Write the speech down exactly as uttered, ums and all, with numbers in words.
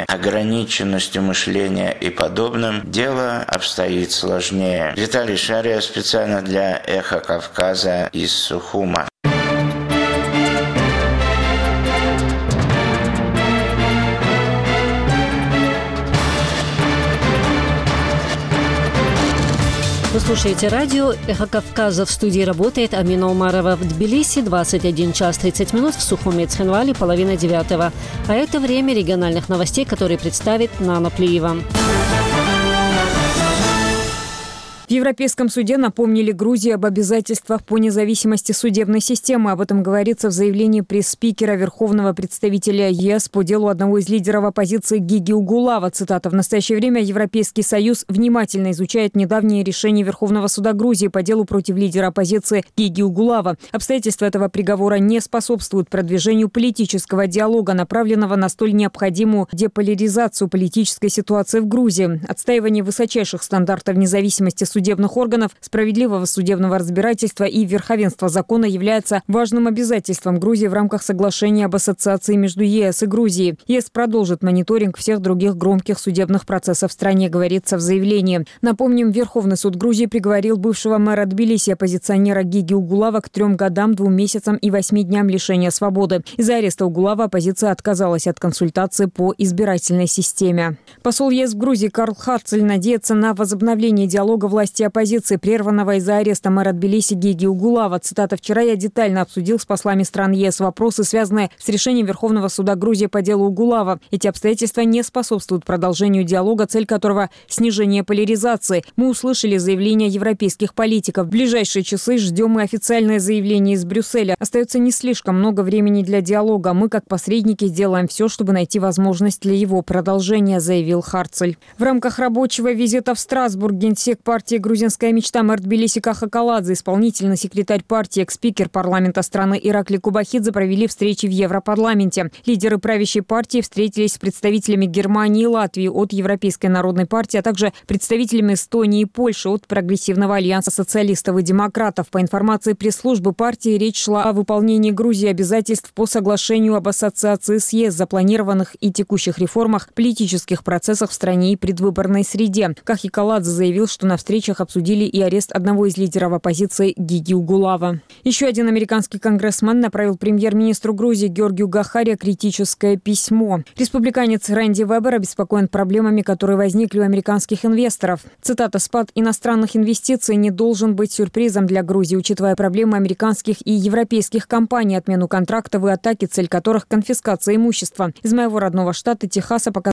ожиданиями, ограниченностью мышления и подобным, дело обстоит сложнее. Виталий Шария специально для «Эхо Кавказа» из Сухума. Вы слушаете радио «Эхо Кавказа». В студии работает Амина Умарова. В Тбилиси двадцать один час тридцать минут, в Сухуме и Цхинвале половина девятого. А это время региональных новостей, которые представит Нана Плиева. В Европейском суде напомнили Грузии об обязательствах по независимости судебной системы. Об этом говорится в заявлении пресс-спикера Верховного представителя ЕС по делу одного из лидеров оппозиции Гиги Угулава. Цитата: «В настоящее время Европейский Союз внимательно изучает недавнее решение Верховного суда Грузии по делу против лидера оппозиции Гиги Угулава. Обстоятельства этого приговора не способствуют продвижению политического диалога, направленного на столь необходимую деполяризацию политической ситуации в Грузии. Отстаивание высочайших стандартов независимости судебной судебных органов, справедливого судебного разбирательства и верховенства закона является важным обязательством Грузии в рамках соглашения об ассоциации между ЕС и Грузией. ЕС продолжит мониторинг всех других громких судебных процессов в стране, говорится в заявлении. Напомним, Верховный суд Грузии приговорил бывшего мэра Тбилиси, оппозиционера Гиги Угулава, к трем годам, двум месяцам и восьми дням лишения свободы. Из-за ареста Угулава оппозиция отказалась от консультации по избирательной системе. Посол ЕС в Грузии Карл Харцель надеется на возобновление диалога власти и оппозиции, прерванного из-за ареста мэра Тбилиси Гиги Угулава. Цитата: «Вчера я детально обсудил с послами стран ЕС вопросы, связанные с решением Верховного суда Грузии по делу Угулава. Эти обстоятельства не способствуют продолжению диалога, цель которого – снижение поляризации. Мы услышали заявления европейских политиков. В ближайшие часы ждем и официальное заявление из Брюсселя. Остается не слишком много времени для диалога. Мы, как посредники, сделаем все, чтобы найти возможность для его продолжения», заявил Харцель. В рамках рабочего визита в Страсбург генсек партии «Грузинская мечта» мэр Тбилиси Каха Каладзе, исполнительный секретарь партии, экс-спикер парламента страны Иракли Кубахидзе провели встречи в Европарламенте. Лидеры правящей партии встретились с представителями Германии и Латвии от Европейской народной партии, а также представителями Эстонии и Польши от Прогрессивного альянса социалистов и демократов. По информации пресс-службы партии, речь шла о выполнении Грузии обязательств по соглашению об ассоциации с ЕС, запланированных и текущих реформах, политических процессах в стране и предвыборной среде. Кахи Каладзе заявил, что на встречах обсудили и арест одного из лидеров оппозиции Гиги Угулава. Еще один американский конгрессмен направил премьер-министру Грузии Георгию Гахаре критическое письмо. Республиканец Рэнди Вебер обеспокоен проблемами, которые возникли у американских инвесторов. Цитата: «Спад иностранных инвестиций не должен быть сюрпризом для Грузии, учитывая проблемы американских и европейских компаний, отмену контрактов и атаки, цель которых – конфискация имущества. Из моего родного штата Техаса пока